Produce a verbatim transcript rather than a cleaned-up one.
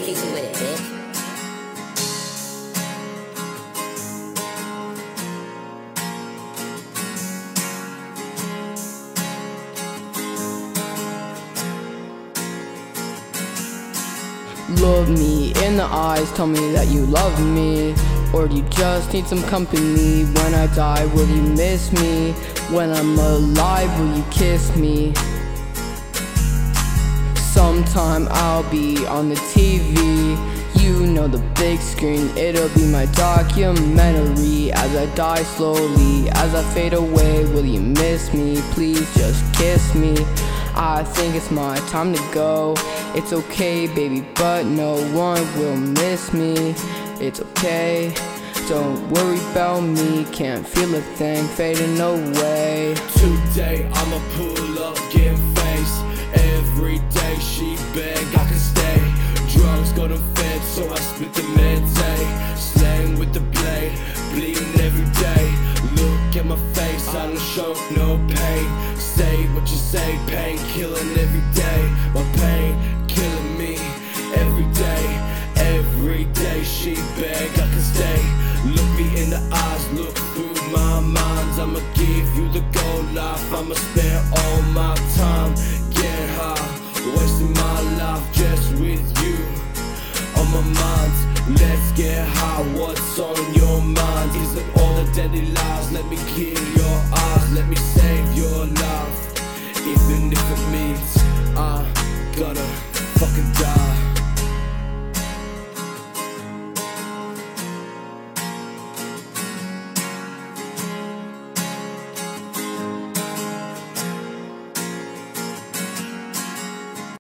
Hit you with it, bitch. Look me in the eyes, tell me that you love me. Or do you just need some company? When I die, will you miss me? When I'm alive, will you kiss me? Sometime I'll be on the T V. You know, the big screen, it'll be my documentary. As I die slowly, as I fade away, will you miss me? Please just kiss me. I think it's my time to go. It's okay, baby, but no one will miss me. It's okay, don't worry about me. Can't feel a thing fading away. Today I'ma pull up, getting face. Every day she beg, I can stay. Drugs got them fed, so I spit the meds. Slang with the blade, bleeding every day. Look at my face, I don't show no pain. Say what you say, pain killing every day. My pain killing me every day. Every day she beg, I can stay. Look me in the eyes, look through my mind. I'ma give you the gold life. I'ma spend all my time getting high, wasting my life just with you on my mind. Let's get high, what's on your mind? Is it all the deadly lies? Let me kill your eyes, let me save your life. Even if it means I gotta fucking die.